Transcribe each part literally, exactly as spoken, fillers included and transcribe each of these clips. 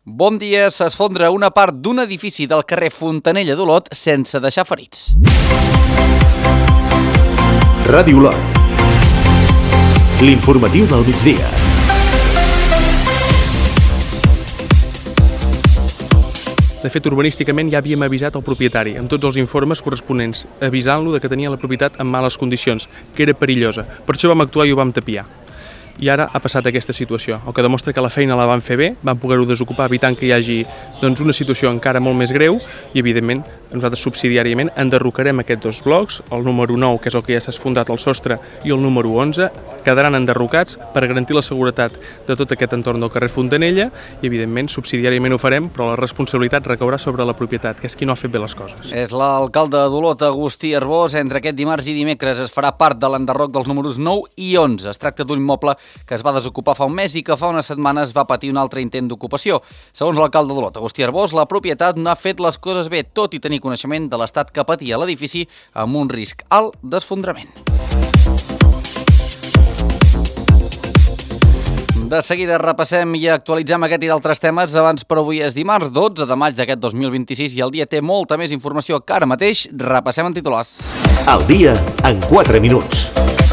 Bon dia, s'esfondra una part d'un edifici del carrer Fontanella d'Olot sense deixar ferits. Ràdio Olot. L'informatiu del migdia. De fet, urbanísticament ja havíem avisat el propietari, amb tots els informes corresponents, avisant-lo de que tenia la propietat en males condicions, que era perillosa. Per això vam actuar i ho vam tapiar. I ara ha passat aquesta situació, el que demostra que la feina la van fer bé, van poder-ho desocupar evitant que hi hagi doncs, una situació encara molt més greu i, evidentment, nosaltres subsidiàriament enderrocarem aquests dos blocs, el número nou, que és el que ja s'ha esfondrat al sostre, i el número onze, quedaran enderrocats per garantir la seguretat de tot aquest entorn del carrer Fontanella i, evidentment, subsidiàriament ho farem, però la responsabilitat recaurà sobre la propietat, que és qui no ha fet bé les coses. És l'alcalde d'Olot, Agustí Arbós. Entre aquest dimarts i dimecres es farà part de l'enderroc dels números nou i onze. Es tracta d'un immoble que es va desocupar fa un mes i que fa unes setmanes va patir un altre intent d'ocupació. Segons l'alcalde d'Olot, Agustí Arbós, la propietat no ha fet les coses bé, tot i tenir coneixement de l'estat que patia l'edifici amb un risc alt d'esfondrament. De seguida repassem i actualitzem aquest i d'altres temes. Abans, però avui és dimarts dotze de maig d'aquest dos mil vint-i-sis i el dia té molta més informació que ara mateix. Repassem en titulars. El dia en quatre minuts.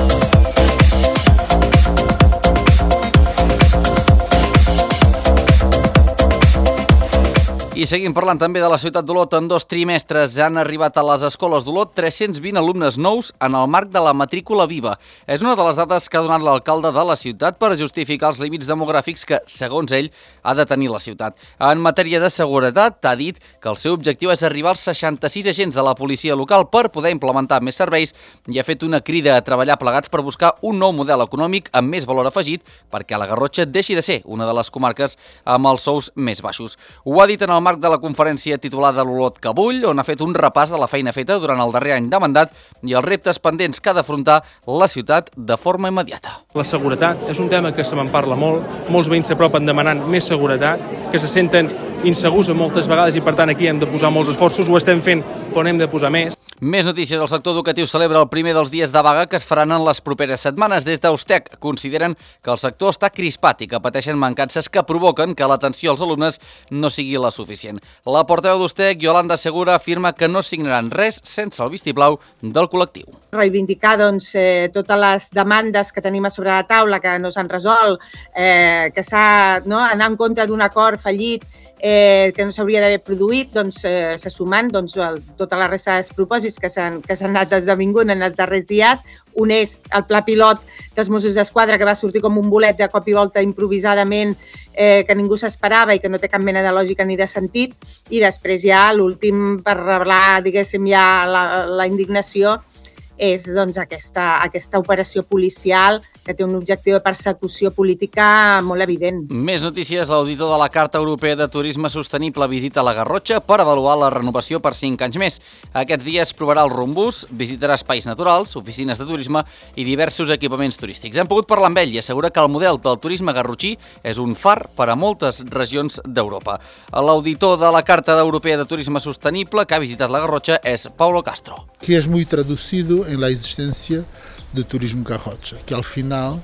I seguim parlant també de la ciutat d'Olot. En dos trimestres han arribat a les escoles d'Olot tres-cents vint alumnes nous en el marc de la matrícula viva. És una de les dades que ha donat l'alcalde de la ciutat per justificar els límits demogràfics que, segons ell, ha de tenir la ciutat. En matèria de seguretat, ha dit que el seu objectiu és arribar als seixanta-sis agents de la policia local per poder implementar més serveis i ha fet una crida a treballar plegats per buscar un nou model econòmic amb més valor afegit perquè la Garrotxa deixi de ser una de les comarques amb els sous més baixos. Ho ha dit en el marc de la conferència titulada l'Olot que bull, on ha fet un repàs de la feina feta durant el darrer any de mandat i els reptes pendents que ha d'afrontar la ciutat de forma immediata. La seguretat és un tema que se me'n parla molt, molts veïns s'apropen demanant més seguretat, que se senten insegurs moltes vegades i per tant aquí hem de posar molts esforços, ho estem fent però n'hem de posar més. Més notícies. El sector educatiu celebra el primer dels dies de vaga que es faran en les properes setmanes. Des d'Eustec consideren que el sector està crispat i que pateixen mancances que provoquen que l'atenció als alumnes no sigui la suficient. La portaveu d'Eustec, Yolanda Segura, afirma que no signaran res sense el vistiplau del col·lectiu. Reivindicar doncs, eh, totes les demandes que tenim a sobre la taula, que no s'han resolt, eh, que s'ha no, anar en contra d'un acord fallit, Eh, que no s'hauria d'haver produït, doncs, eh, se sumen doncs, el, tota la resta dels propòsits que s'han que s'han anat esdevingut en els darrers dies. Un és el pla pilot dels Mossos d'Esquadra, que va sortir com un bolet de cop i volta improvisadament, eh, que ningú s'esperava i que no té cap mena de lògica ni de sentit. I després ja l'últim, per revelar, diguéssim, ja la, la indignació, és doncs, aquesta, aquesta operació policial que té un objectiu de persecució política molt evident. Més notícies. L'auditor de la Carta Europea de Turisme Sostenible visita la Garrotxa per avaluar la renovació per cinc anys més. Aquests dies provarà el rumbús, visitarà espais naturals, oficines de turisme i diversos equipaments turístics. Hem pogut parlar amb ell i assegura que el model del turisme garrotxí és un far per a moltes regions d'Europa. L'auditor de la Carta Europea de Turisme Sostenible que ha visitat la Garrotxa és Paulo Castro. Que es muy traducido en la existencia de Turismo Garrotxa, que al final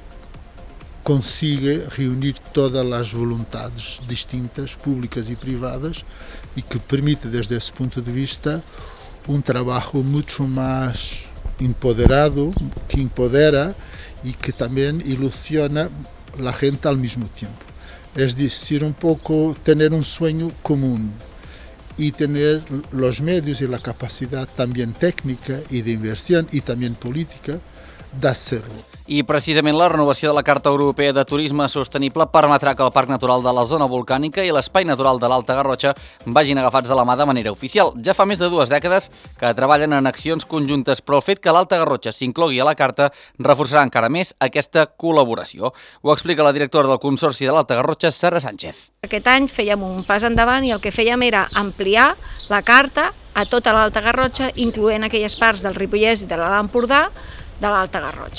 consigue reunir todas las voluntades distintas, públicas y privadas, y que permite desde ese punto de vista un trabajo mucho más empoderado, que empodera y que también ilusiona la gente al mismo tiempo. Es decir, un poco tener un sueño común y tener los medios y la capacidad también técnica y de inversión y también política de hacerlo. I precisament la renovació de la Carta Europea de Turisme Sostenible permetrà que el Parc Natural de la Zona Volcànica i l'Espai Natural de l'Alta Garrotxa vagin agafats de la mà de manera oficial. Ja fa més de dues dècades que treballen en accions conjuntes, però el fet que l'Alta Garrotxa s'inclogui a la Carta reforçarà encara més aquesta col·laboració. Ho explica la directora del Consorci de l'Alta Garrotxa, Sara Sánchez. Aquest any fèiem un pas endavant i el que fèiem era ampliar la Carta a tota l'Alta Garrotxa, incloent aquelles parts del Ripollès i de l'Alt Empordà de l'Alta Garrotxa.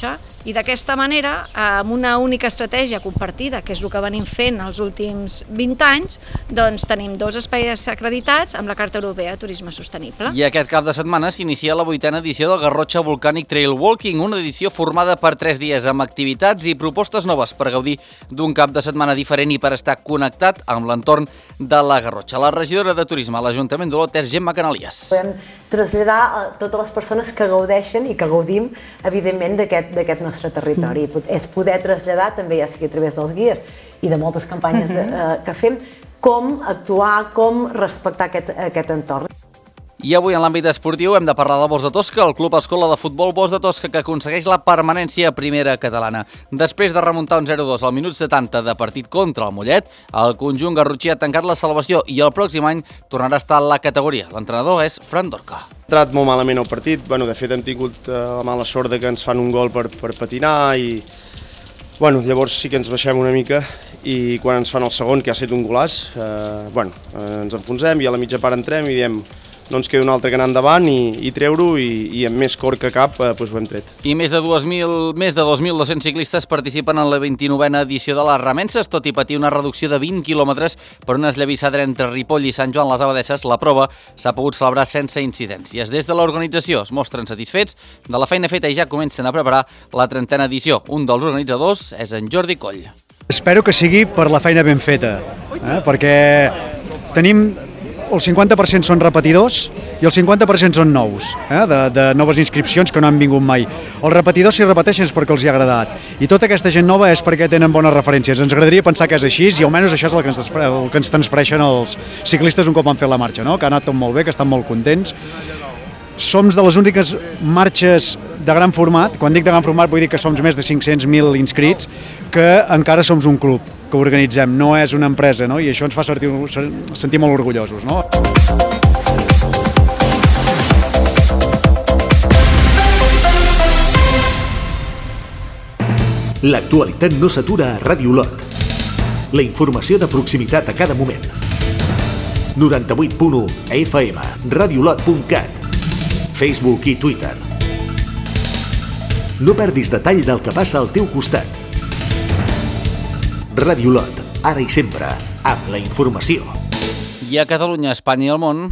I d'aquesta manera, amb una única estratègia compartida, que és el que venim fent els últims vint anys, doncs tenim dos espais acreditats amb la Carta Europea de Turisme Sostenible. I aquest cap de setmana s'inicia la vuitena edició del Garrotxa Volcanic Trail Walking, una edició formada per tres dies amb activitats i propostes noves per gaudir d'un cap de setmana diferent i per estar connectat amb l'entorn de la Garrotxa. La regidora de Turisme a l'Ajuntament d'Olot és Gemma Canalies. Podem traslladar a totes les persones que gaudeixen i que gaudim, evidentment, d'aquest nostre territori. És poder traslladar, també ja sigui a través dels guies i de moltes campanyes de, eh, que fem, com actuar, com respectar aquest, aquest entorn. I avui en l'àmbit esportiu hem de parlar del Bosc de Tosca, el Club Escola de Futbol Bosc de Tosca, que aconsegueix la permanència a primera catalana. Després de remuntar un zero dos al minut setanta de partit contra el Mollet, el conjunt garrotxí ha tancat la salvació i el pròxim any tornarà a estar a la categoria. L'entrenador és Fran Dorca. Ha entrat molt malament el partit, bueno, de fet hem tingut la mala sort de que ens fan un gol per, per patinar i bueno, llavors sí que ens baixem una mica i quan ens fan el segon, que ha estat un golàs, eh, bueno, eh, ens enfonsem i a la mitja part entrem i diem no ens queda un altre que anar endavant i, i treure-ho i, i amb més cor que cap eh, doncs ho hem tret. I més de dos mil dos-cents ciclistes participen en la vint-i-novena edició de les Remenses, tot i patir una reducció de vint quilòmetres per una esllavissada entre Ripoll i Sant Joan les Abadesses. La prova s'ha pogut celebrar sense incidències. Des de l'organització es mostren satisfets de la feina feta i ja comencen a preparar la trentena edició. Un dels organitzadors és en Jordi Coll. Espero que sigui per la feina ben feta, eh? perquè tenim el cinquanta per cent són repetidors i el cinquanta per cent són nous, eh? de, de noves inscripcions que no han vingut mai. Els repetidors, si repeteixen, és perquè els hi ha agradat. I tota aquesta gent nova és perquè tenen bones referències. Ens agradaria pensar que és així i almenys això és el que ens, el que ens transfereixen els ciclistes un cop han fet la marxa, no? Que ha anat tot molt bé, que estan molt contents. Som de les úniques marxes de gran format, quan dic de gran format vull dir que som més de cinc-cents mil inscrits, que encara som un club que organitzem, no és una empresa, no? I això ens fa sentir, sentir molt orgullosos, no? L'actualitat no s'atura a Ràdio Olot. La informació de proximitat a cada moment. noranta-vuit punt u a F M, radiolot punt cat, Facebook i Twitter. No perdis detall del que passa al teu costat. Ràdio Olot, ara i sempre, amb la informació. I a Catalunya, Espanya i el món...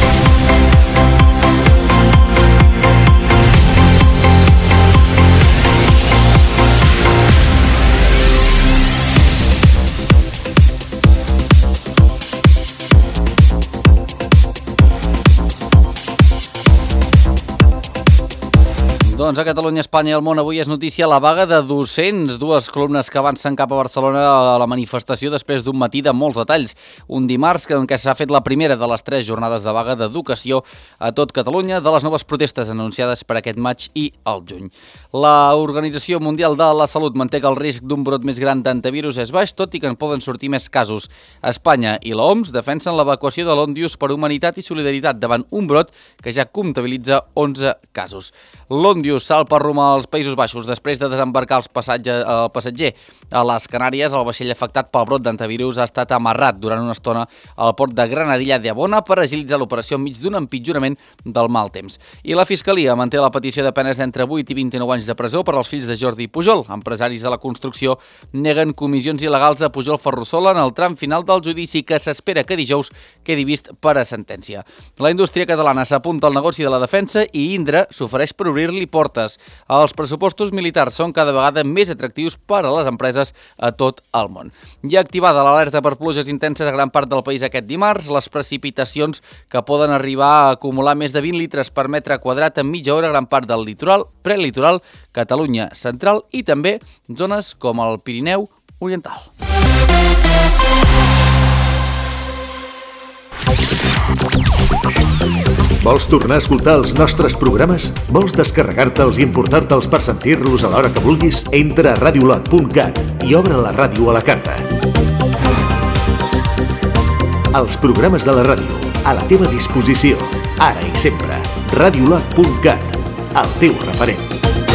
Doncs a Catalunya, Espanya i el món avui és notícia la vaga de docents, dues columnes que avancen cap a Barcelona a la manifestació després d'un matí de molts detalls. Un dimarts en què s'ha fet la primera de les tres jornades de vaga d'educació a tot Catalunya de les noves protestes anunciades per aquest maig i el juny. La Organització Mundial de la Salut manté que el risc d'un brot més gran d'antivirus és baix, tot i que en poden sortir més casos. Espanya i l'O M S defensen l'evacuació de l'Òndius per humanitat i solidaritat davant un brot que ja comptabilitza onze casos. L'Òndius salt per rumb als Països Baixos després de desembarcar els passatge, el passatger a les Canàries. El vaixell afectat pel brot d'antivirus ha estat amarrat durant una estona al port de Granadilla de Abona per agilitzar l'operació enmig d'un empitjorament del mal temps. I la Fiscalia manté la petició de penes d'entre vuit i vint-i-nou anys de presó per als fills de Jordi Pujol. Empresaris de la construcció neguen comissions il·legals a Pujol Ferrusola en el tram final del judici que s'espera que dijous quedi vist per a sentència. La indústria catalana s'apunta al negoci de la defensa i Indra s'ofereix per obrir-li portes. Els pressupostos militars són cada vegada més atractius per a les empreses a tot el món. Hi ha activada l'alerta per pluges intenses a gran part del país aquest dimarts. Les precipitacions que poden arribar a acumular més de vint litres per metre quadrat en mitja hora a gran part del litoral, prelitoral, Catalunya central i també zones com el Pirineu Oriental. Vols tornar a escoltar els nostres programes? Vols descarregar-te'ls i importar-te'ls per sentir-los a l'hora que vulguis? Entra a radiolot punt cat i obre la ràdio a la carta. Els programes de la ràdio, a la teva disposició, ara i sempre. radiolot punt cat, el teu referent.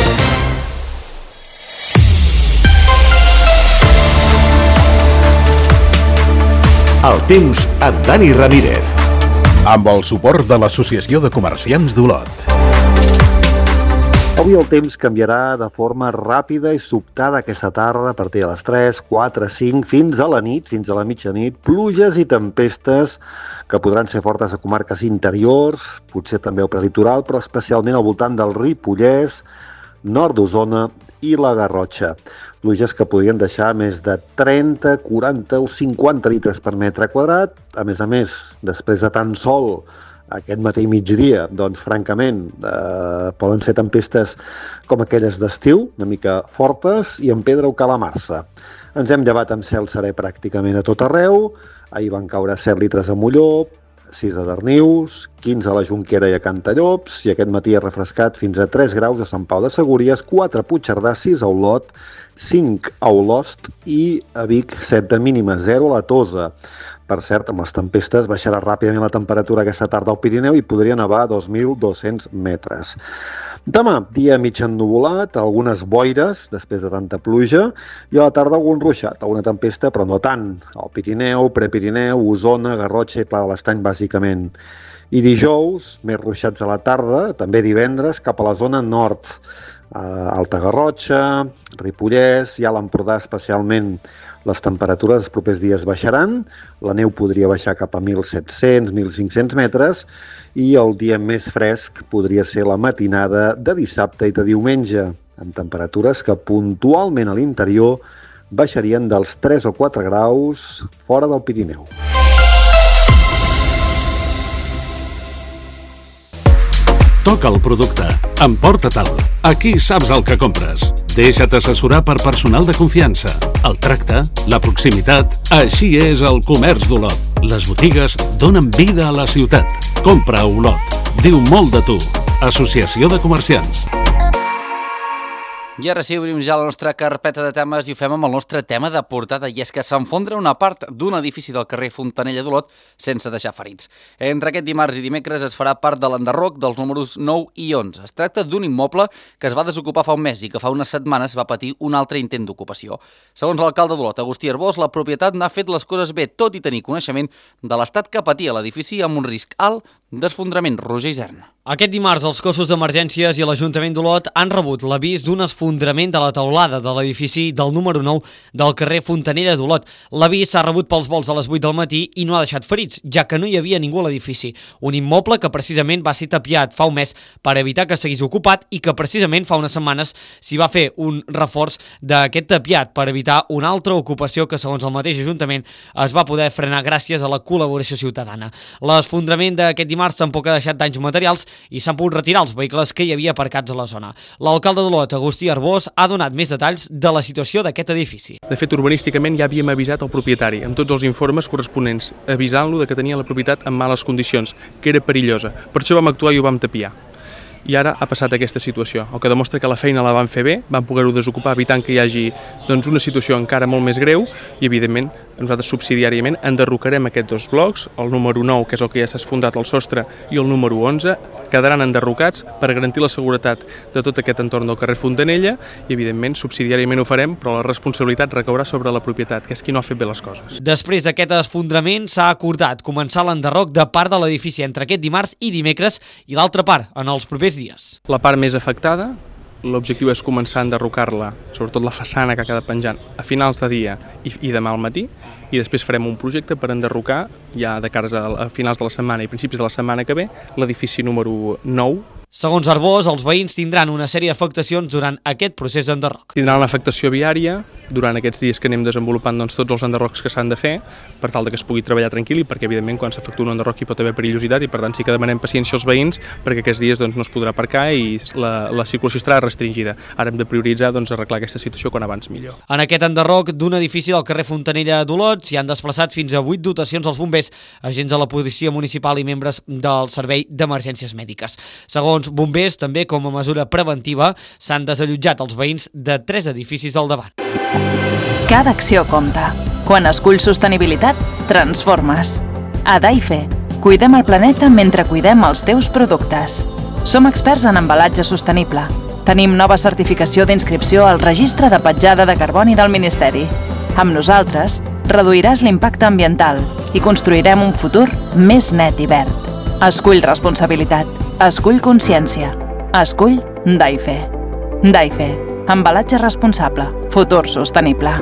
El temps amb Dani Ramírez. Amb el suport de l'Associació de Comerciants d'Olot. Avui el temps canviarà de forma ràpida i sobtada aquesta tarda a partir de les tres, quatre, cinc, fins a la nit, fins a la mitjanit, pluges i tempestes que podran ser fortes a comarques interiors, potser també al prelitoral, però especialment al voltant del Ripollès, nord d'Osona i la Garrotxa. Pluges que podrien deixar més de trenta, quaranta o cinquanta litres per metre quadrat. A més a més, després de tant sol aquest matí migdia, doncs francament eh, poden ser tempestes com aquelles d'estiu, una mica fortes i amb pedra o calamarsa. Ens hem llevat amb cel serè pràcticament a tot arreu. Ahir van caure set litres a Molló, sis a Darnius, quinze a la Jonquera i a Cantallops, i aquest matí ha refrescat fins a tres graus a Sant Pau de Segúries, quatre a Puigcerdà, sis a Olot, cinc a Olost i a Vic set de mínima, zero a la Tosa. Per cert, amb les tempestes baixarà ràpidament la temperatura aquesta tarda al Pirineu i podria nevar a dos mil dos-cents metres. Demà, dia mig ennuvolat, algunes boires després de tanta pluja, i a la tarda algun ruixat, alguna tempesta, però no tant. Al Pirineu, Prepirineu, Osona, Garrotxa i Pla de l'Estany, bàsicament. I dijous, més ruixats a la tarda, també divendres, cap a la zona nord. Alta Garrotxa, Ripollès i a l'Empordà especialment. Les temperatures els propers dies baixaran, la neu podria baixar cap a mil set-cents a mil cinc-cents metres i el dia més fresc podria ser la matinada de dissabte i de diumenge, amb temperatures que puntualment a l'interior baixarien dels tres o quatre graus fora del Pirineu. Toca el producte, emporta-te'l. Aquí saps el que compres. Deixa't assessorar per personal de confiança. El tracte, la proximitat, així és el comerç d'Olot. Les botigues donen vida a la ciutat. Compra a Olot. Diu molt de tu. Associació de Comerciants. I ara sí, obrim ja la nostra carpeta de temes i ho fem amb el nostre tema de portada, i és que s'enfondra una part d'un edifici del carrer Fontanella d'Olot sense deixar ferits. Entre aquest dimarts i dimecres es farà part de l'enderroc dels números nou i onze. Es tracta d'un immoble que es va desocupar fa un mes i que fa unes setmanes va patir un altre intent d'ocupació. Segons l'alcalde d'Olot, Agustí Arbós, la propietat n'ha fet les coses bé, tot i tenir coneixement de l'estat que patia l'edifici amb un risc alt d'esfondrament. Roger Isern. Aquest dimarts, els cossos d'emergències i l'Ajuntament d'Olot han rebut l'avís d'un esfondrament de la teulada de l'edifici del número nou del carrer Fontanella d'Olot. L'avís s'ha rebut pels volts a les vuit del matí i no ha deixat ferits, ja que no hi havia ningú a l'edifici. Un immoble que precisament va ser tapiat fa un mes per evitar que seguís ocupat i que precisament fa unes setmanes s'hi va fer un reforç d'aquest tapiat per evitar una altra ocupació que, segons el mateix Ajuntament, es va poder frenar gràcies a la col·laboració ciutadana. L'esfondrament d'aquest dimarts tampoc ha deixat danys materials i s'han pogut retirar els vehicles que hi havia aparcats a la zona. L'alcalde d'Olot, Agustí Arbós, ha donat més detalls de la situació d'aquest edifici. De fet, urbanísticament ja havíem avisat el propietari, amb tots els informes corresponents, avisant-lo de que tenia la propietat en males condicions, que era perillosa. Per això vam actuar i ho vam tapiar. I ara ha passat aquesta situació, el que demostra que la feina la van fer bé, van poder-ho desocupar evitant que hi hagi doncs, una situació encara molt més greu i, evidentment, nosaltres subsidiàriament enderrocarem aquests dos blocs, el número nou, que és el que ja s'ha esfondrat al sostre, i el número onze, quedaran enderrocats per garantir la seguretat de tot aquest entorn del carrer Fontanella i, evidentment, subsidiàriament ho farem, però la responsabilitat recaurà sobre la propietat, que és qui no ha fet bé les coses. Després d'aquest esfondrament s'ha acordat començar l'enderroc de part de l'edifici entre aquest dimarts i dimecres i l'altra part en els propers dies. La part més afectada, l'objectiu és començar a enderrocar-la, sobretot la façana que ha quedat penjant, a finals de dia i, i demà al matí, i després farem un projecte per enderrocar ja de cares a, a finals de la setmana i principis de la setmana que ve l'edifici número nou. Segons Arbós, els veïns tindran una sèrie d'afectacions durant aquest procés d'enderroc. Tindran una afectació viària durant aquests dies que anem desenvolupant doncs, tots els enderrocs que s'han de fer per tal de que es pugui treballar tranquil i perquè evidentment quan s'efectua un enderroc hi pot haver perillositat i per tant sí que demanem paciència als veïns perquè aquests dies doncs, no es podrà aparcar i la, la circulació estarà restringida. Ara hem de prioritzar doncs, arreglar aquesta situació quan abans millor. En aquest enderroc d'un edifici del carrer Fontanella d'Olot s'hi han desplaçat fins a vuit dotacions als bombers, agents de la policia municipal i membres del servei d'emergències mèdiques. Segons bombers, també com a mesura preventiva, s'han desallotjat els veïns de tres edificis del davant. Cada acció compta. Quan esculls sostenibilitat, transformes. A Daife, cuidem el planeta mentre cuidem els teus productes. Som experts en embalatge sostenible. Tenim nova certificació d'inscripció al Registre de Petjada de Carboni del Ministeri. Amb nosaltres, reduiràs l'impacte ambiental i construirem un futur més net i verd. Escull responsabilitat. Escull consciència. Escull Daife. Daife. Embalatge responsable. Futur sostenible.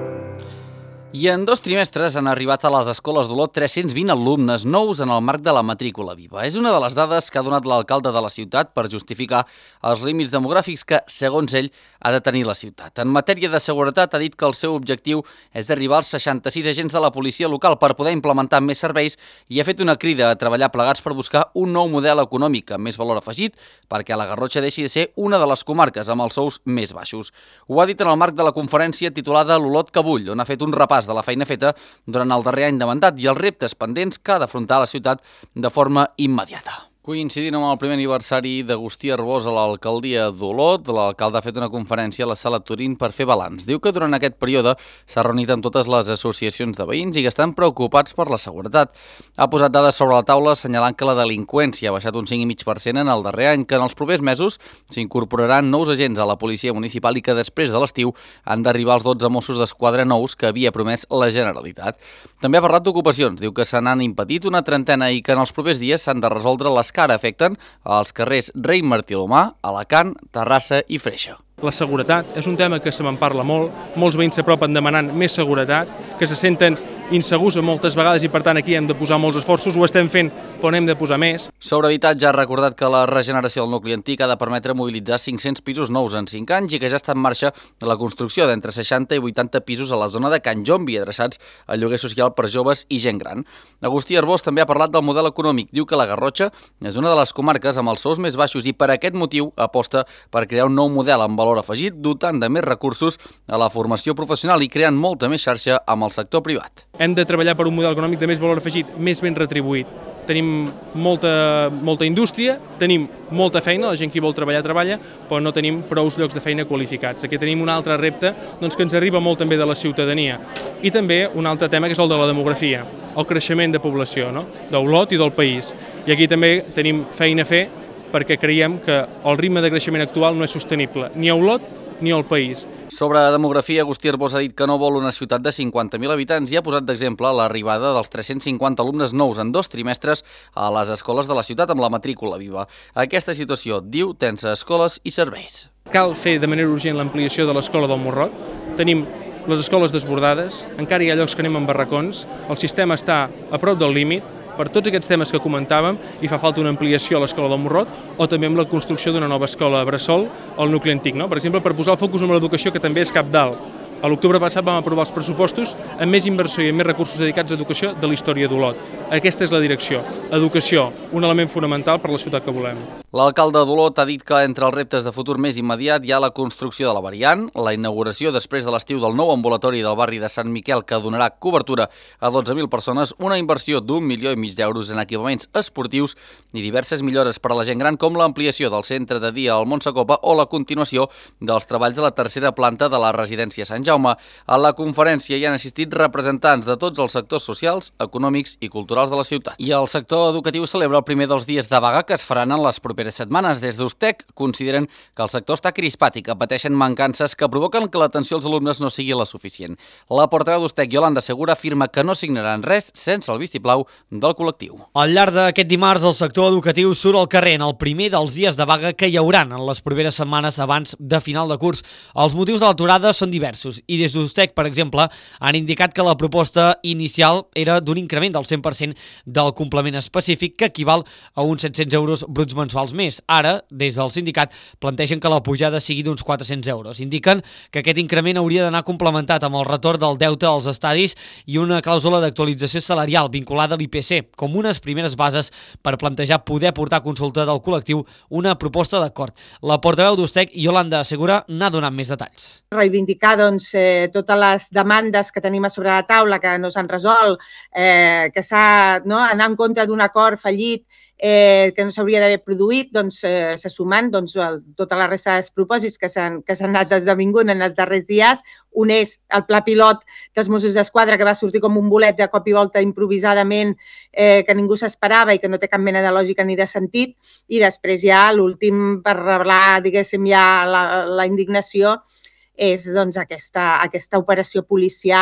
I en dos trimestres han arribat a les escoles d'Olot tres-cents vint alumnes nous en el marc de la matrícula viva. És una de les dades que ha donat l'alcalde de la ciutat per justificar els límits demogràfics que, segons ell, ha de tenir la ciutat. En matèria de seguretat, ha dit que el seu objectiu és d'arribar als seixanta-sis agents de la policia local per poder implementar més serveis i ha fet una crida a treballar plegats per buscar un nou model econòmic amb més valor afegit perquè la Garrotxa deixi de ser una de les comarques amb els sous més baixos. Ho ha dit en el marc de la conferència titulada l'Olot que bull, on ha fet un repàs de la feina feta durant el darrer any de mandat i els reptes pendents que ha d'afrontar la ciutat de forma immediata. Coincidint amb el primer aniversari d'Agustí Arbós a l'alcaldia d'Olot, l'alcalde ha fet una conferència a la Sala Turín per fer balanç. Diu que durant aquest període s'ha reunit amb totes les associacions de veïns i que estan preocupats per la seguretat. Ha posat dades sobre la taula assenyalant que la delinqüència ha baixat un cinc coma cinc per cent en el darrer any, que en els propers mesos s'incorporaran nous agents a la policia municipal i que després de l'estiu han d'arribar els dotze Mossos d'Esquadra nous que havia promès la Generalitat. També ha parlat d'ocupacions. Diu que se n'han impedit una trentena i que en els propers dies s'han de resoldre les que ara afecten als carrers Rei Martí Alomar, Alacant, Terrassa i Freixa. La seguretat és un tema que se me'n parla molt, molts veïns s'apropen demanant més seguretat, que se senten insegurs moltes vegades i per tant aquí hem de posar molts esforços, ho estem fent però n'hem de posar més. Sobre habitatge ha recordat que la regeneració del nucli antic ha de permetre mobilitzar cinc-cents pisos nous en cinc anys i que ja està en marxa la construcció d'entre seixanta i vuitanta pisos a la zona de Can Jombi, adreçats al lloguer social per joves i gent gran. Agustí Arbós també ha parlat del model econòmic. Diu que la Garrotxa és una de les comarques amb els sous més baixos i per aquest motiu aposta per crear un nou model amb valor afegit, dotant de més recursos a la formació professional i creant molta més xarxa amb el sector privat. Hem de treballar per un model econòmic de més valor afegit, més ben retribuït. Tenim molta, molta indústria, tenim molta feina, la gent que hi vol treballar, treballa, però no tenim prous llocs de feina qualificats. Aquí tenim un altre repte doncs, que ens arriba molt també de la ciutadania. I també un altre tema que és el de la demografia, el creixement de població, no? d'Olot i del país. I aquí també tenim feina a fer perquè creiem que el ritme de creixement actual no és sostenible, ni a Olot ni al país. Sobre demografia, Agustí Arbós ha dit que no vol una ciutat de cinquanta mil habitants i ha posat d'exemple l'arribada dels tres-cents cinquanta alumnes nous en dos trimestres a les escoles de la ciutat amb la matrícula viva. Aquesta situació, diu, tensa escoles i serveis. Cal fer de manera urgent l'ampliació de l'escola del Morrot. Tenim les escoles desbordades, encara hi ha llocs que anem en barracons, el sistema està a prop del límit. Per tots aquests temes que comentàvem, hi fa falta una ampliació a l'escola del Morrot o també amb la construcció d'una nova escola a Bressol al nucli antic. No? Per exemple, per posar el focus en l'educació, que també és cabdal. A l'octubre passat vam aprovar els pressupostos amb més inversió i amb més recursos dedicats a educació de la història d'Olot. Aquesta és la direcció. Educació, un element fonamental per la ciutat que volem. L'alcalde d'Olot ha dit que entre els reptes de futur més immediat hi ha la construcció de la variant, la inauguració després de l'estiu del nou ambulatori del barri de Sant Miquel que donarà cobertura a dotze mil persones, una inversió d'un milió i mig d'euros en equipaments esportius i diverses millores per a la gent gran com l'ampliació del centre de dia al Montsecopa o la continuació dels treballs de la tercera planta de la residència Sant Jaume. A la conferència hi han assistit representants de tots els sectors socials, econòmics i culturals de la ciutat. I el sector educatiu celebra el primer dels dies de vaga que es faran en les properes setmanes. Des d'Ustec consideren que el sector està crispat i que pateixen mancances que provoquen que l'atenció als alumnes no sigui la suficient. La portaveu d'Ustec, Yolanda Segura, afirma que no signaran res sense el vistiplau del col·lectiu. Al llarg d'aquest dimarts, el sector educatiu surt al carrer en el primer dels dies de vaga que hi hauran en les properes setmanes abans de final de curs. Els motius de l'aturada són diversos i des d'Ustec, per exemple, han indicat que la proposta inicial era d'un increment del cent per cent del complement específic que equival a uns set-cents euros bruts mensuals més. Ara, des del sindicat, plantegen que la pujada sigui d'uns quatre-cents euros. Indiquen que aquest increment hauria d'anar complementat amb el retorn del deute als estadis i una clàusula d'actualització salarial vinculada a l'I P C, com unes primeres bases per plantejar poder portar a consulta del col·lectiu una proposta d'acord. La portaveu d'Ustec, Yolanda Segura, n'ha donat més detalls. Reivindicar doncs, eh, totes les demandes que tenim a sobre la taula que no s'han resolt, eh, que s'ha no, anar en contra d'un acord fallit eh, que no s'hauria d'haver produït, doncs eh, se sumen doncs, el, tota la resta de despropòsits que s'han que s'han anat esdevingut en els darrers dies. Un és el pla pilot dels Mossos d'Esquadra, que va sortir com un bolet de cop i volta improvisadament, eh, que ningú s'esperava i que no té cap mena de lògica ni de sentit. I després ja l'últim, per revelar, diguéssim, ja la, la indignació, és doncs, aquesta, aquesta operació policial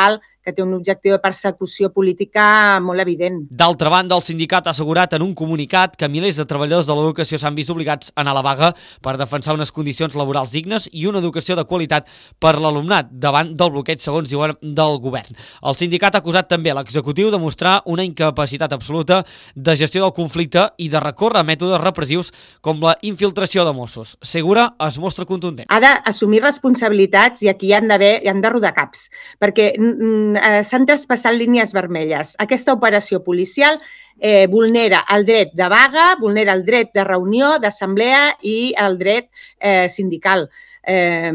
que té un objectiu de persecució política molt evident. D'altra banda, el sindicat ha assegurat en un comunicat que milers de treballadors de l'educació s'han vist obligats a anar a la vaga per defensar unes condicions laborals dignes i una educació de qualitat per l'alumnat davant del bloqueig, segons diuen, del govern. El sindicat ha acusat també l'executiu de mostrar una incapacitat absoluta de gestió del conflicte i de recórrer a mètodes repressius com la infiltració de Mossos. Segura es mostra contundent. Ha d'assumir responsabilitats i aquí hi han d'haver, hi han de rodar caps, perquè mm, s'han traspassat línies vermelles. Aquesta operació policial eh, vulnera el dret de vaga, vulnera el dret de reunió, d'assemblea i el dret eh, sindical. Eh,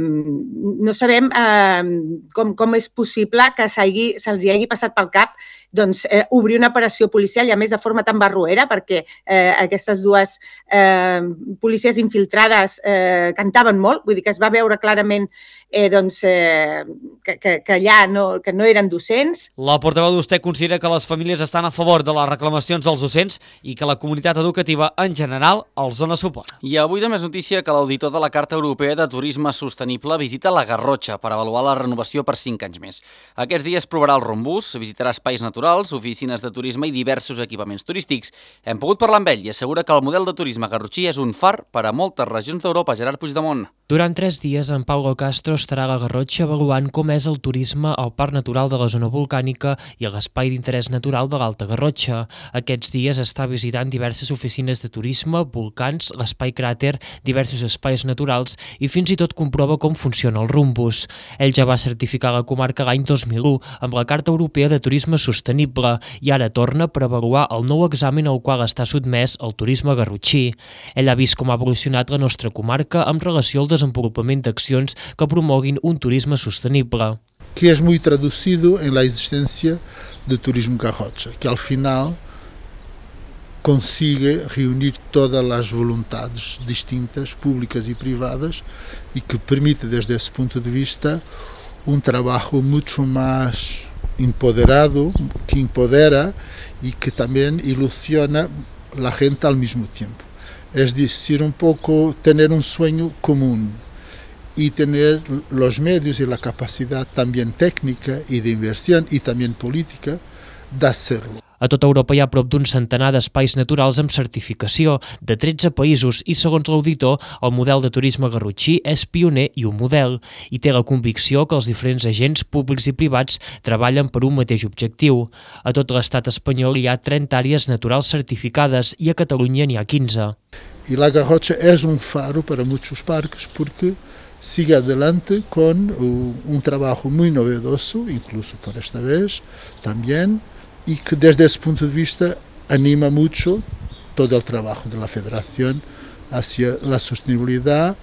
no sabem eh, com, com és possible que se'ls hagi passat pel cap doncs, eh, obrir una operació policial i a més de forma tan barroera perquè eh, aquestes dues eh, policies infiltrades eh, cantaven molt, vull dir que es va veure clarament eh, doncs, eh, que, que, que allà no, que no eren docents. La portaveu d'U S T E considera que les famílies estan a favor de les reclamacions dels docents i que la comunitat educativa en general els dona suport. I avui de més notícia que l'auditor de la Carta Europea de Turisme Sostenible visita la Garrotxa per avaluar la renovació per cinc anys més. Aquests dies provarà el Rombús, visitarà espais naturals, oficines de turisme i diversos equipaments turístics. Hem pogut parlar amb ell i assegura que el model de turisme garrotxí és un far per a moltes regions d'Europa. Gerard Puigdemont. Durant tres dies, en Paulo Castro estarà a la Garrotxa avaluant com és el turisme al Parc Natural de la Zona Volcànica i a l'Espai d'Interès Natural de l'Alta Garrotxa. Aquests dies està visitant diverses oficines de turisme, volcans, l'Espai Cràter, diversos espais naturals i fins i tot comprova com funciona el Rumbus. Ell ja va certificar la comarca l'any dos mil u amb la Carta Europea de Turisme Sostenible i ara torna per avaluar el nou examen al qual està sotmès el turisme garrotxí. Ell ha vist com ha evolucionat la nostra comarca en relació al desenvolupament d'accions que promoguin un turisme sostenible. Que es muy traducido en la existencia de turismo garrocha, que al final consigue reunir todas las voluntades distintas, públicas y privadas, y que permite desde ese punto de vista un trabajo mucho más empoderado, que empodera y que también ilusiona la gente al mismo tiempo. Es decir, un poco tener un sueño común y tener los medios y la capacidad también técnica y de inversión y también política de hacerlo. A tota Europa hi ha prop d'un centenar d'espais naturals amb certificació de tretze països i, segons l'auditor, el model de turisme garrotxí és pioner i un model i té la convicció que els diferents agents públics i privats treballen per un mateix objectiu. A tot l'estat espanyol hi ha trenta àrees naturals certificades i a Catalunya n'hi ha quinze. Y la Garrotxa es un faro para muchos parques porque sigue adelante con un trabajo muy novedoso, incluso por esta vez también, y que desde ese punto de vista anima mucho todo el trabajo de la Federación hacia la sostenibilidad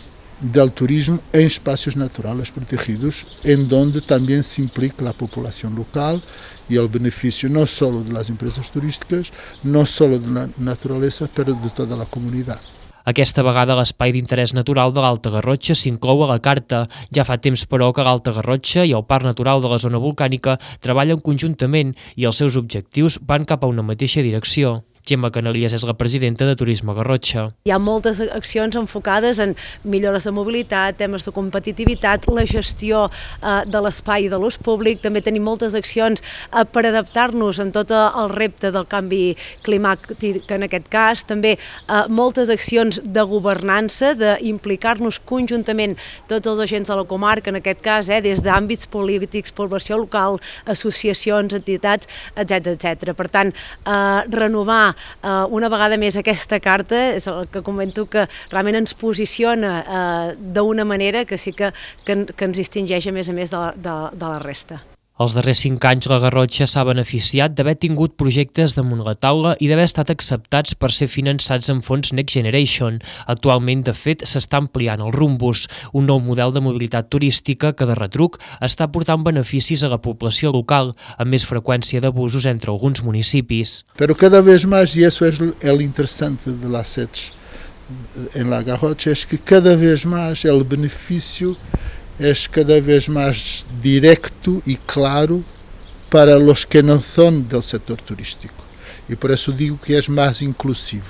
del turismo en espacios naturales protegidos, en donde también se implica la población local y el beneficio no solo de las empresas turísticas, no solo de la naturaleza, pero de toda la comunidad. Aquesta vegada l'Espai d'Interès Natural de l'Alta Garrotxa s'inclou a la carta. Ja fa temps, però, que l'Alta Garrotxa i el Parc Natural de la Zona Volcànica treballen conjuntament i els seus objectius van cap a una mateixa direcció. Gemma Canalies és la presidenta de Turisme Garrotxa. Hi ha moltes accions enfocades en millores de mobilitat, temes de competitivitat, la gestió eh, de l'espai i de l'ús públic. També tenim moltes accions eh, per adaptar-nos en tot el repte del canvi climàtic en aquest cas. També eh, moltes accions de governança, d'implicar-nos conjuntament tots els agents de la comarca, en aquest cas, eh, des d'àmbits polítics, població local, associacions, entitats, etcètera etcètera. Per tant, eh, renovar Uh, una vegada més aquesta carta és el que comento que realment ens posiciona uh, d'una manera que sí que, que, que ens distingeix a més a més de la, de, de la resta. Els darrers cinc anys la Garrotxa s'ha beneficiat d'haver tingut projectes damunt la taula i d'haver estat acceptats per ser finançats amb fons Next Generation. Actualment, de fet, s'està ampliant el Rumbus, un nou model de mobilitat turística que de retruc està portant beneficis a la població local, amb més freqüència de busos entre alguns municipis. Pero cada vez más, y eso es el interesante de las sets en la Garrotxa, es que cada vez más el beneficio es cada vez más directo y claro para los que no son del sector turístico. Y por eso digo que es más inclusivo.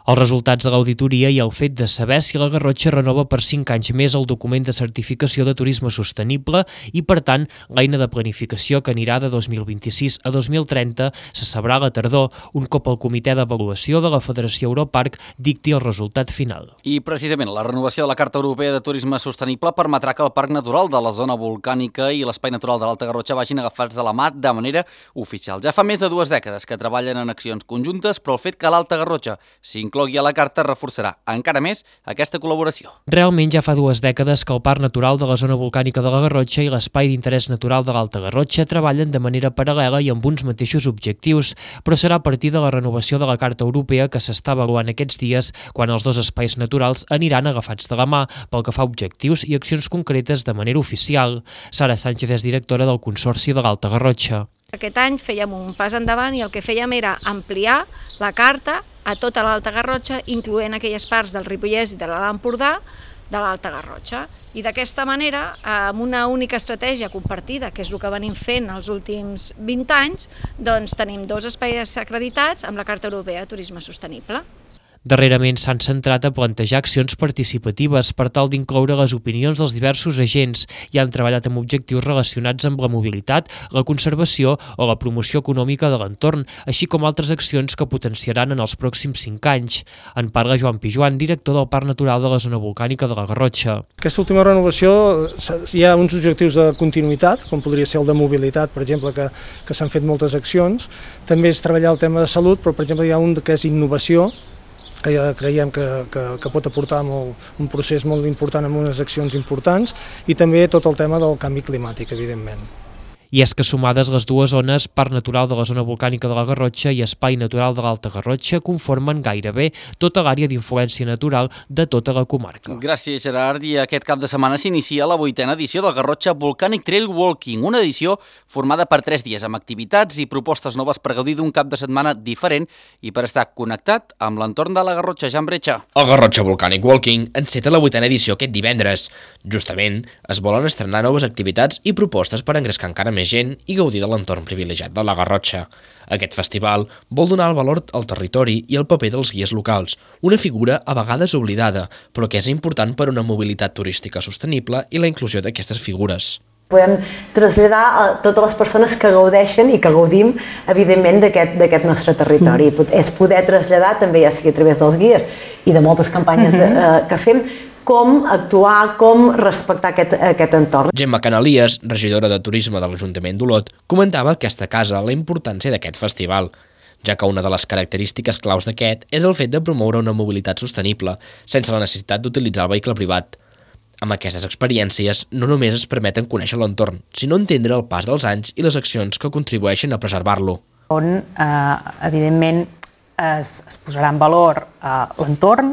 Els resultats de l'auditoria i el fet de saber si la Garrotxa renova per cinc anys més el document de certificació de turisme sostenible i, per tant, l'eina de planificació que anirà de dos mil vint-i-sis a dos mil trenta se sabrà a la tardor, un cop el Comitè d'Avaluació de la Federació Europarc dicti el resultat final. I precisament la renovació de la Carta Europea de Turisme Sostenible permetrà que el Parc Natural de la Zona Volcànica i l'Espai Natural de l'Alta Garrotxa vagin agafats de la mà de manera oficial. Ja fa més de dues dècades que treballen en accions conjuntes, però el fet que l'Alta Garrotxa s'inclogui a la carta reforçarà encara més aquesta col·laboració. Realment ja fa dues dècades que el Parc Natural de la Zona Volcànica de la Garrotxa i l'Espai d'Interès Natural de l'Alta Garrotxa treballen de manera paral·lela i amb uns mateixos objectius, però serà a partir de la renovació de la Carta Europea que s'està avaluant aquests dies quan els dos espais naturals aniran agafats de la mà pel que fa a objectius i accions concretes de manera oficial. Sara Sánchez és directora del Consorci de l'Alta Garrotxa. Aquest any fèiem un pas endavant i el que fèiem era ampliar la carta a tota l'Alta Garrotxa, incloent aquelles parts del Ripollès i de l'Alt Empordà de l'Alta Garrotxa. I d'aquesta manera, amb una única estratègia compartida, que és el que venim fent els últims vint anys, doncs tenim dos espais acreditats amb la Carta Europea de Turisme Sostenible. Darrerament s'han centrat a plantejar accions participatives per tal d'incloure les opinions dels diversos agents i han treballat amb objectius relacionats amb la mobilitat, la conservació o la promoció econòmica de l'entorn, així com altres accions que potenciaran en els pròxims cinc anys. En parla Joan Pijuan, director del Parc Natural de la Zona Volcànica de la Garrotxa. Aquesta última renovació hi ha uns objectius de continuïtat, com podria ser el de mobilitat, per exemple, que, que s'han fet moltes accions. També és treballar el tema de salut, però per exemple hi ha un que és innovació, que ja creiem que, que, que pot aportar molt, un procés molt important amb unes accions importants, i també tot el tema del canvi climàtic, evidentment. I és que sumades les dues zones, Parc Natural de la Zona Volcànica de la Garrotxa i Espai Natural de l'Alta Garrotxa, conformen gairebé tota l'àrea d'influència natural de tota la comarca. Gràcies, Gerard. I aquest cap de setmana s'inicia la vuitena edició del Garrotxa Volcanic Trail Walking, una edició formada per tres dies amb activitats i propostes noves per gaudir d'un cap de setmana diferent i per estar connectat amb l'entorn de la Garrotxa. Jan Bretxa. El Garrotxa Volcanic Walking enceta la vuitena edició aquest divendres. Justament es volen estrenar noves activitats i propostes per engrescar encara més gent i gaudir de l'entorn privilegiat de la Garrotxa. Aquest festival vol donar el valor al territori i al paper dels guies locals, una figura a vegades oblidada, però que és important per una mobilitat turística sostenible i la inclusió d'aquestes figures. Podem traslladar a totes les persones que gaudeixen i que gaudim, evidentment, d'aquest nostre territori. És poder traslladar, també ja sigui a través dels guies i de moltes campanyes de, eh, que fem, com actuar, com respectar aquest, aquest entorn. Gemma Canalies, regidora de Turisme de l'Ajuntament d'Olot, comentava aquesta casa la importància d'aquest festival, ja que una de les característiques claus d'aquest és el fet de promoure una mobilitat sostenible, sense la necessitat d'utilitzar el vehicle privat. Amb aquestes experiències no només es permeten conèixer l'entorn, sinó entendre el pas dels anys i les accions que contribueixen a preservar-lo. On, eh, evidentment, es, es posarà en valor eh, l'entorn,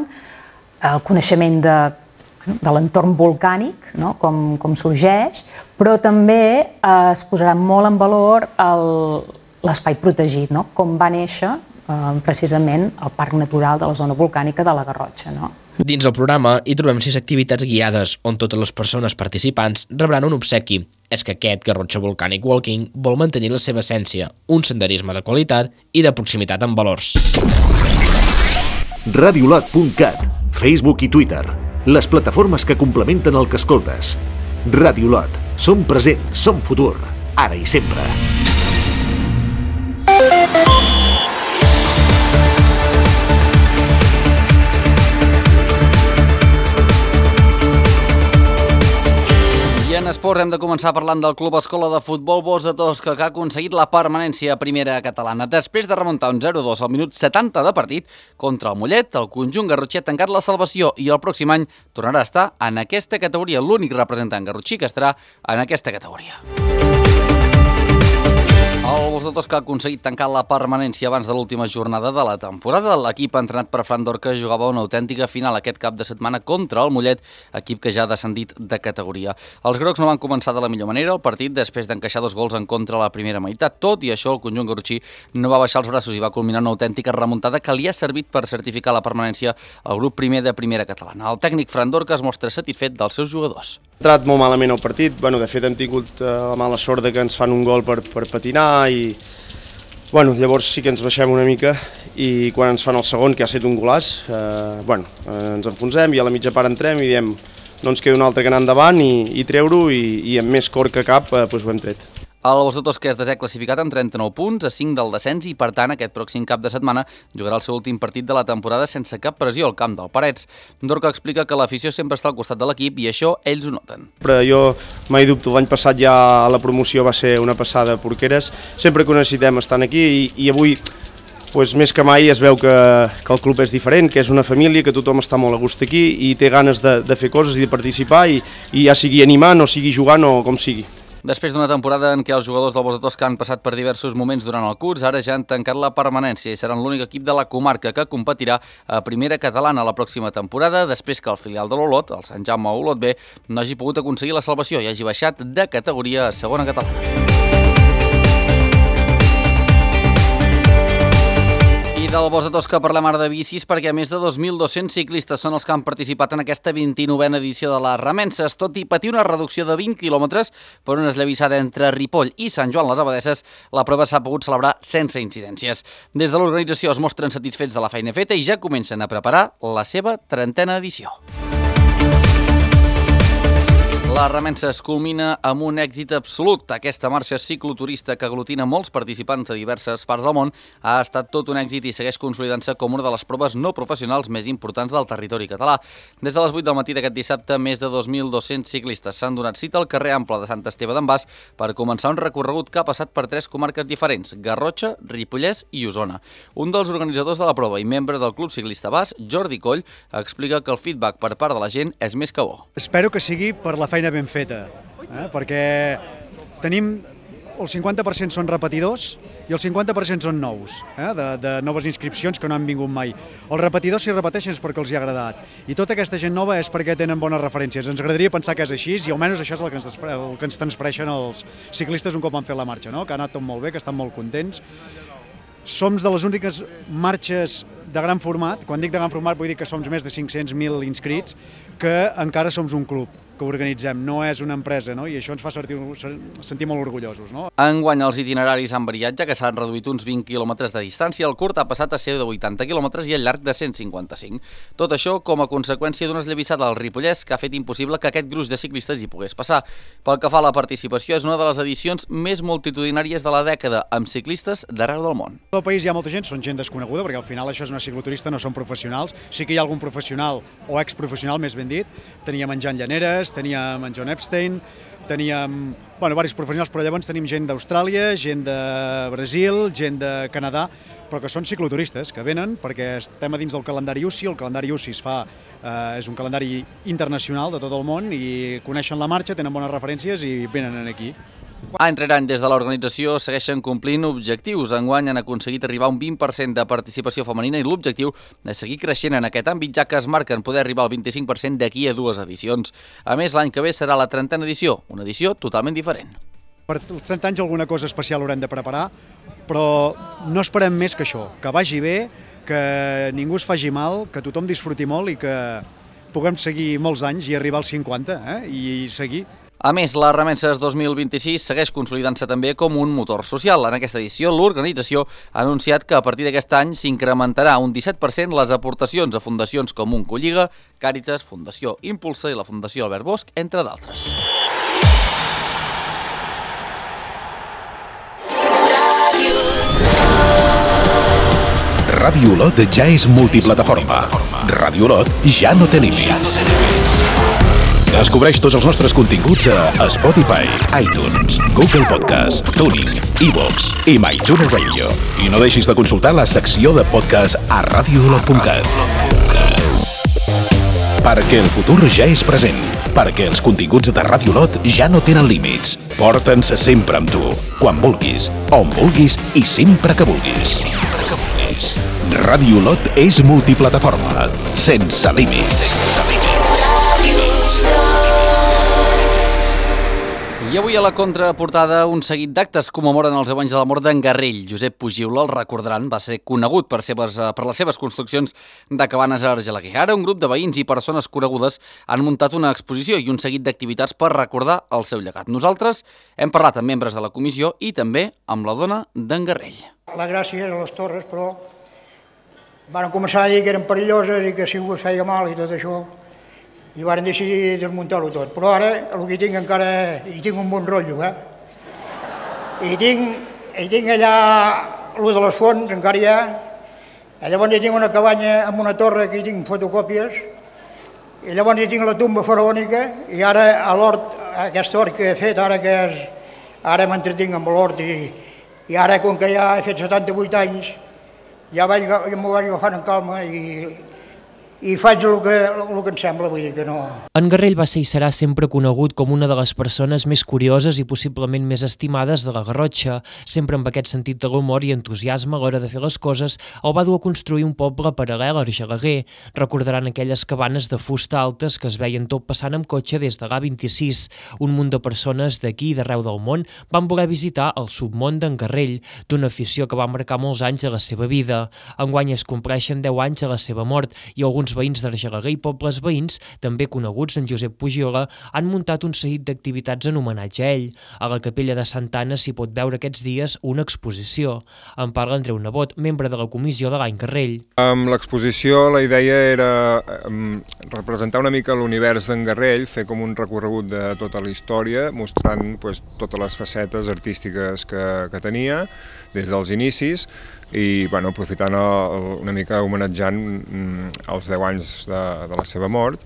el coneixement de, de l'entorn volcànic, no? com, com sorgeix, però també eh, es posarà molt en valor l'espai protegit, no? Com va néixer eh, precisament el Parc Natural de la Zona Volcànica de la Garrotxa. No? Dins el programa hi trobem sis activitats guiades on totes les persones participants rebran un obsequi. És que aquest Garrotxa Volcanic Walking vol mantenir la seva essència, un senderisme de qualitat i de proximitat amb valors. radiolot punt cat, Facebook i Twitter, les plataformes que complementen el que escoltes. Radiolot, som present, som futur, ara i sempre. En esports hem de començar parlant del Club Escola de Futbol Bos de Tosca, que ha aconseguit la permanència a primera catalana. Després de remuntar un zero dos al minut setanta de partit contra el Mollet, el conjunt garrotxí ha tancat la salvació i el pròxim any tornarà a estar en aquesta categoria, l'únic representant garrotxí que estarà en aquesta categoria. El Bos de Tosca ha aconseguit tancar la permanència abans de l'última jornada de la temporada. L'equip entrenat per Fran Dorca jugava una autèntica final aquest cap de setmana contra el Mollet, equip que ja ha descendit de categoria. Els grocs no van començar de la millor manera el partit després d'encaixar dos gols en contra a la primera meitat. Tot i això, el conjunt garrotxí no va baixar els braços i va culminar una autèntica remuntada que li ha servit per certificar la permanència al grup primer de primera catalana. El tècnic Fran Dorca es mostra satisfet dels seus jugadors. Ha entrat molt malament el partit, bueno, de fet hem tingut eh, la mala sort de que ens fan un gol per, per patinar i Bueno, llavors sí que ens baixem una mica i quan ens fan el segon, que ha estat un golaç, eh, bueno, eh, ens enfonsem i a la mitja part entrem i diem no ens queda un altre que anar endavant i, i treure-ho i, i amb més cor que cap eh, doncs ho hem tret. El Bosch que és desè classificat amb trenta-nou punts, a cinc del descens i, per tant, aquest pròxim cap de setmana jugarà el seu últim partit de la temporada sense cap pressió al camp del Parets. Dorca explica que l'afició sempre està al costat de l'equip i això ells ho noten. Però jo mai dubto, l'any passat ja la promoció va ser una passada a Porqueres, sempre que ho necessitem estan aquí i, i avui pues, més que mai es veu que, que el club és diferent, que és una família, que tothom està molt a gust aquí i té ganes de, de fer coses i de participar i, i ja sigui animant o sigui jugant o com sigui. Després d'una temporada en què els jugadors del Bosch han passat per diversos moments durant el curs, ara ja han tancat la permanència i seran l'únic equip de la comarca que competirà a primera catalana la pròxima temporada, després que el filial de l'Olot, el Sant Jaume Olot B, no hagi pogut aconseguir la salvació i hagi baixat de categoria a segona catalana. I del Bosch de Tosca parlem ara de bicis perquè més de dos mil dos-cents ciclistes són els que han participat en aquesta vint-i-novena edició de les Remences. Tot i patir una reducció de vint quilòmetres per una esllavissada entre Ripoll i Sant Joan les Abadesses, la prova s'ha pogut celebrar sense incidències. Des de l'organització es mostren satisfets de la feina feta i ja comencen a preparar la seva trentena edició. La Remença es culmina amb un èxit absolut. Aquesta marxa cicloturista que aglutina molts participants de diverses parts del món ha estat tot un èxit i segueix consolidant-se com una de les proves no professionals més importants del territori català. Des de les vuit del matí d'aquest dissabte, més de dos mil dos-cents ciclistes s'han donat cita al carrer Ample de Sant Esteve d'en Bas per començar un recorregut que ha passat per tres comarques diferents, Garrotxa, Ripollès i Osona. Un dels organitzadors de la prova i membre del Club Ciclista Bas, Jordi Coll, explica que el feedback per part de la gent és més que bo. Espero que sigui per la feina ben feta, eh? perquè tenim el cinquanta per cent són repetidors i el cinquanta per cent són nous, eh? de, de noves inscripcions que no han vingut mai. Els repetidors, si repeteixen, és perquè els hi ha agradat. I tota aquesta gent nova és perquè tenen bones referències. Ens agradaria pensar que és així i almenys això és el que ens, el que ens transfereixen els ciclistes un cop han fet la marxa, no? Que ha anat tot molt bé, que estan molt contents. Som de les úniques marxes de gran format, quan dic de gran format vull dir que som més de cinc-cents mil inscrits, que encara som un club que organitzem, no és una empresa, no? I això ens fa sentir, sentir molt orgullosos. No? Enguany els itineraris han variat, ja que s'han reduït uns vint quilòmetres de distància, el curt ha passat a ser de vuitanta quilòmetres i el llarg de cent cinquanta-cinc. Tot això com a conseqüència d'una esllavissada al Ripollès que ha fet impossible que aquest gruix de ciclistes hi pogués passar. Pel que fa a la participació, és una de les edicions més multitudinàries de la dècada, amb ciclistes d'arreu del món. Al país hi ha molta gent, són gent desconeguda, perquè al final això és una cicloturista, no són professionals. Sí que hi ha algun professional o exprofessional, més ben dit. Teníem en Jan Llaneres, teníem en John Epstein, teníem bueno, diversos professionals, però llavors tenim gent d'Austràlia, gent de Brasil, gent de Canadà, però que són cicloturistes, que venen perquè estem a dins del calendari U C I. El calendari U C I es fa, eh, és un calendari internacional de tot el món i coneixen la marxa, tenen bones referències i venen aquí. Any rere any, des de l'organització segueixen complint objectius. Enguany han aconseguit arribar a un vint per cent de participació femenina i l'objectiu és seguir creixent en aquest àmbit, ja que es marquen poder arribar al vint-i-cinc per cent d'aquí a dues edicions. A més, l'any que ve serà la trentena edició, una edició totalment diferent. Per els trenta anys alguna cosa especial haurem de preparar, però no esperem més que això, que vagi bé, que ningú es faci mal, que tothom disfruti molt i que puguem seguir molts anys i arribar als cinquanta eh? i seguir. A més, la Remences dos mil vint-i-sis segueix consolidant-se també com un motor social. En aquesta edició, l'organització ha anunciat que a partir d'aquest any s'incrementarà un disset per cent les aportacions a fundacions com Oncolliga, Càritas, Fundació Impulsa i la Fundació Albert Bosch, entre d'altres. Ràdio Olot ja és multiplataforma. Ràdio Olot ja no té límits. Descobreix tots els nostres continguts a Spotify, iTunes, Google Podcast, TuneIn, iVoox i MyTuner Radio. I no deixis de consultar la secció de podcast a radio olot punt cat. Perquè el futur ja és present. Perquè els continguts de Ràdio Olot ja no tenen límits. Porta'ns sempre amb tu, quan vulguis, on vulguis i sempre que vulguis. Sempre que vulguis. Ràdio Olot és multiplataforma, sense límits. Sense límits. I avui a la contraportada un seguit d'actes commemoren els deu anys de la mort d'en Garrell. Josep Pugiula, el recordaran, va ser conegut per, seves, per les seves construccions de cabanes a Argelaguer. Ara un grup de veïns i persones conegudes han muntat una exposició i un seguit d'activitats per recordar el seu llegat. Nosaltres hem parlat amb membres de la comissió i també amb la dona d'en Garrell. La gràcia és a les torres, però van començar a dir que eren perilloses i que si algú feia mal i tot això, i van decidir desmuntar-ho tot. Però ara el que tinc encara, hi tinc un bon rotllo, eh? I tinc, i tinc allà el de les fonts, encara hi ha. Llavors hi tinc una cabanya amb una torre que hi tinc fotocòpies. I llavors hi tinc la tumba faraònica i ara a l'hort, aquest hort que he fet, ara que és, ara m'entretinc amb l'hort i, i ara com que ja he fet setanta-vuit anys, ja vaig, m'ho vaig agafant en calma i i faig el que, el que em sembla, vull dir que no... En Garrell va ser i serà sempre conegut com una de les persones més curioses i possiblement més estimades de la Garrotxa. Sempre amb aquest sentit de l'humor i entusiasme a l'hora de fer les coses, el va dur a construir un poble paral·lel a Argelaguer. Recordaran aquelles cabanes de fusta altes que es veien tot passant amb cotxe des de l'A vint-i-sis. Un munt de persones d'aquí i d'arreu del món van voler visitar el submón d'en Garrell, d'una afició que va marcar molts anys a la seva vida. Enguany es compleixen deu anys a la seva mort i alguns veïns d'Argelaguer i pobles veïns, també coneguts en Josep Pugiula, han muntat un seguit d'activitats en homenatge a ell. A la capella de Santa Anna s'hi pot veure aquests dies una exposició. En parla Andreu Nebot, membre de la comissió de l'any Garrell. Amb l'exposició la idea era um, representar una mica l'univers d'en Garrell, fer com un recorregut de tota la història, mostrant pues, totes les facetes artístiques que, que tenia des dels inicis, i bueno, aprofitant el, una mica homenatjant mm, els deu anys de, de la seva mort.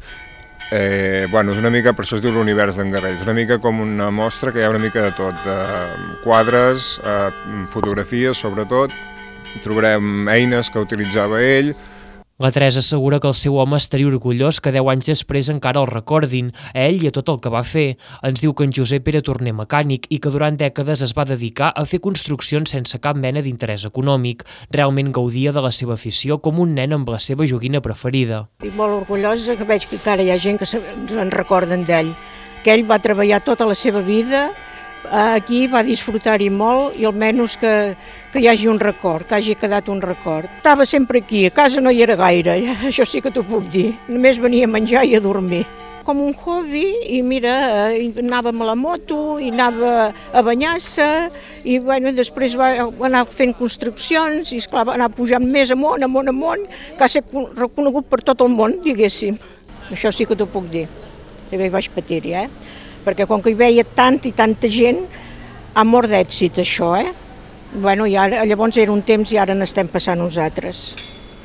Eh, bueno, és una mica, per això es diu l'univers d'en Garrell, és una mica com una mostra que hi ha una mica de tot, eh, quadres, eh, fotografies sobretot, trobarem eines que utilitzava ell. La Teresa assegura que el seu home estaria orgullós que deu anys després encara el recordin, a ell i a tot el que va fer. Ens diu que en Josep era torner mecànic i que durant dècades es va dedicar a fer construccions sense cap mena d'interès econòmic. Realment gaudia de la seva afició com un nen amb la seva joguina preferida. Estic molt orgullosa que veig que encara hi ha gent que se'n recorden d'ell, que ell va treballar tota la seva vida, aquí va disfrutar-hi molt i almenys que, que hi hagi un record, que hagi quedat un record. Estava sempre aquí, a casa no hi era gaire, això sí que t'ho puc dir. Només venia a menjar i a dormir. Com un hobby, i mira, anàvem a la moto, i anava a banyar-se, i bueno, després va anar fent construccions, i esclar, va anar pujant més amunt, amunt, amunt, que ha ser reconegut per tot el món, diguéssim. Això sí que t'ho puc dir. També hi vaig patir-hi, eh? Perquè com que hi veia tant i tanta gent, ha mort d'èxit això, eh? Bueno, i ara, llavors era un temps i ara n'estem passant nosaltres.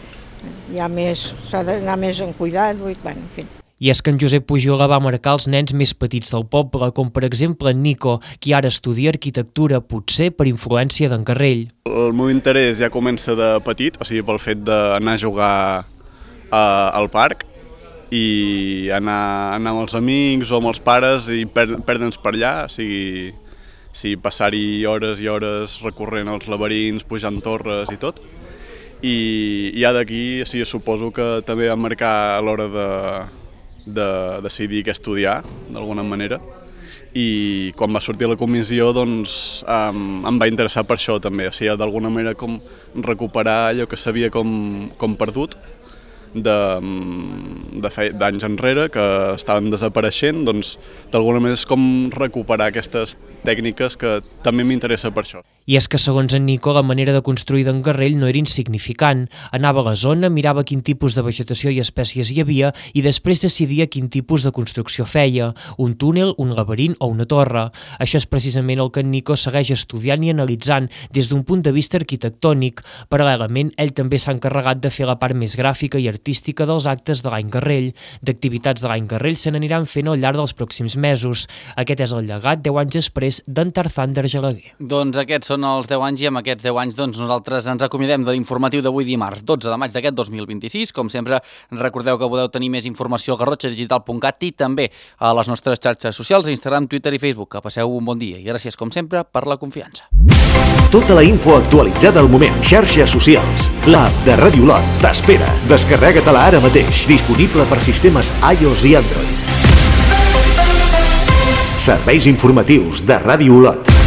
Ja més, s'ha d'anar més en cuidat, i, bueno, en fi. I és que en Josep Pugiula va marcar els nens més petits del poble, com per exemple en Nico, qui ara estudia arquitectura, potser per influència d'en Garrell. El meu interès ja comença de petit, o sigui, pel fet d'anar a jugar a, al parc, i anar, anar amb els amics o amb els pares i per, perdre'ns per allà, o sigui, sí, passar-hi hores i hores recorrent els laberints, pujant torres i tot. I ja d'aquí sí, suposo que també va marcar a l'hora de, de decidir què estudiar, d'alguna manera. I quan va sortir la comissió doncs um, em va interessar per això també, o sigui, d'alguna manera com recuperar allò que s'havia com, com perdut d'anys enrere, que estaven desapareixent, doncs d'alguna manera és com recuperar aquestes tècniques que també m'interessa per això. I és que, segons en Nico, la manera de construir d'en Garrell no era insignificant. Anava a la zona, mirava quin tipus de vegetació i espècies hi havia i després decidia quin tipus de construcció feia, un túnel, un laberint o una torre. Això és precisament el que en Nico segueix estudiant i analitzant des d'un punt de vista arquitectònic. Paral·lelament, ell també s'ha encarregat de fer la part més gràfica i artística dels actes de l'any Garrell. D'activitats de l'any Garrell se n'aniran fent al llarg dels pròxims mesos. Aquest és el llegat, deu anys després, d'en Tarzan d'Argelaguer. Doncs aquests són els deu anys i amb aquests deu anys doncs, nosaltres ens acomiadem de l'informatiu d'avui dimarts, dotze de maig d'aquest dos mil vint-i-sis. Com sempre, recordeu que podeu tenir més informació a garrotxa digital punt cat i també a les nostres xarxes socials, Instagram, Twitter i Facebook. Que passeu un bon dia i gràcies, com sempre, per la confiança. Tota la info actualitzada al moment. Xarxes socials. L'app de Ràdio Lot t'espera. Descarrega-te-la ara mateix. Disponible per sistemes iOS i Android. Serveis informatius de Ràdio Olot.